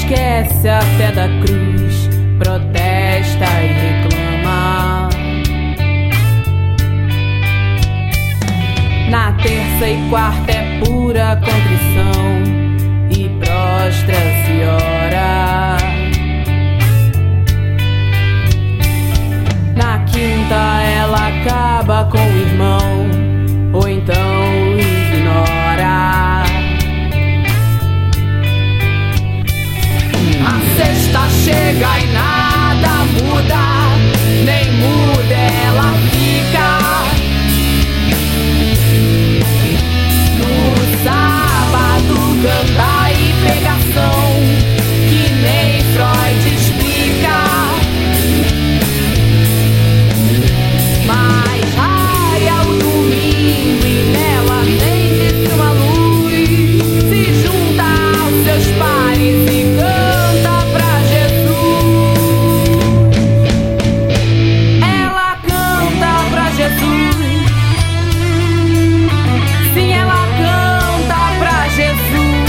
esquece até da cruz, protesta e reclama. Na terça e quarta é pura contrição e prostra-se e ora. Na quinta ela acaba com o irmão, ou então o ignora. A sexta chega e nada muda, nem muda ela fica. No sábado canta e pregação, que nem Freud explica. Mas raia o domingo e nela acende-se uma luz, se junta aos seus pares e canta pra Jesus. Ela canta pra Jesus. Sim, ela canta pra Jesus.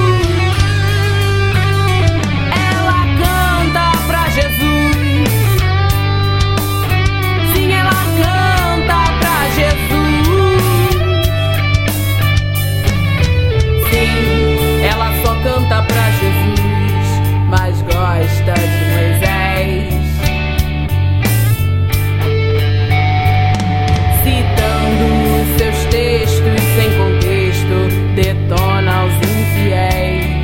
Ela canta pra Jesus. Sim, ela canta pra Jesus. Sim, ela só canta pra Jesus, mas gosta de Moisés. Citando seus textos sem contexto, detona os infiéis.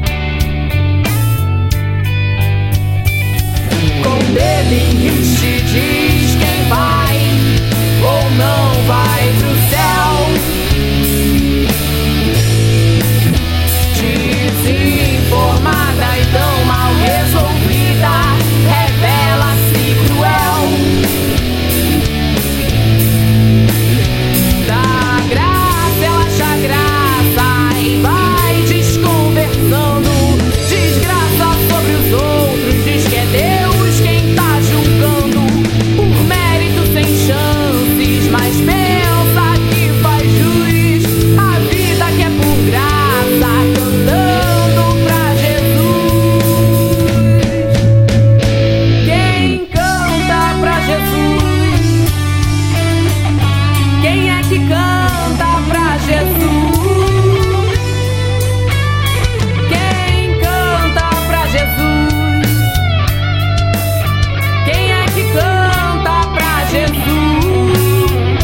Com o dedo em riste diz quem vai ou não vai pro céu. Desinformada e tão mal resolvida, revela-se cruel. Da graça ela acha graça e vai desconversando. Desgraça sobre os outros, diz que é Deus quem tá julgando. Por mérito sem chances, mas pensa que faz jus. A vida que é por graça, cantando pra Jesus. Quem canta pra Jesus? Quem é que canta pra Jesus? Quem canta pra Jesus? Quem é que canta pra Jesus?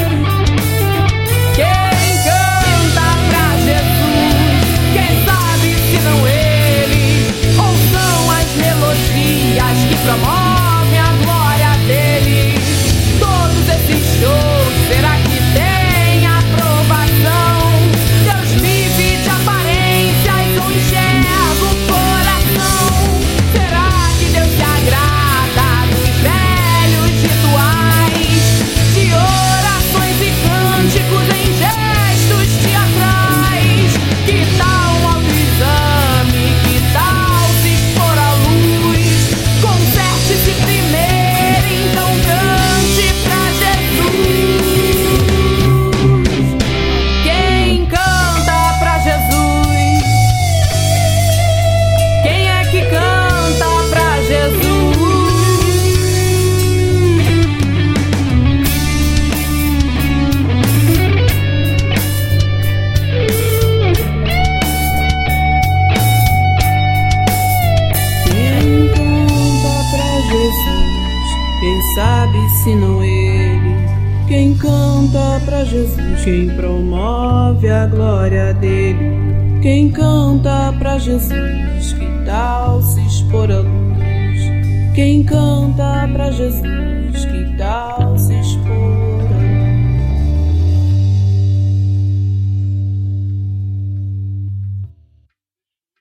Quem canta pra Jesus? Quem sabe se não ele? Ou são as melodias que promovem a glória dele? Todos esses shows, será que tem aprovação? Deus vive de aparências ou enxerga o coração? Será que Deus se agrada dos velhos rituais, de orações e cânticos em gestos teatrais? Que tal um autoexame? Que tal se expor à luz? Conserte-se primeiro, então cante pra Jesus. Quem canta pra Jesus? Quem é que canta pra Jesus? Quem canta pra Jesus? Quem sabe se não ele? Quem canta pra Jesus? Quem promove a glória dele? Quem canta pra Jesus? Que tal se expor à luz? Quem canta pra Jesus? Que tal se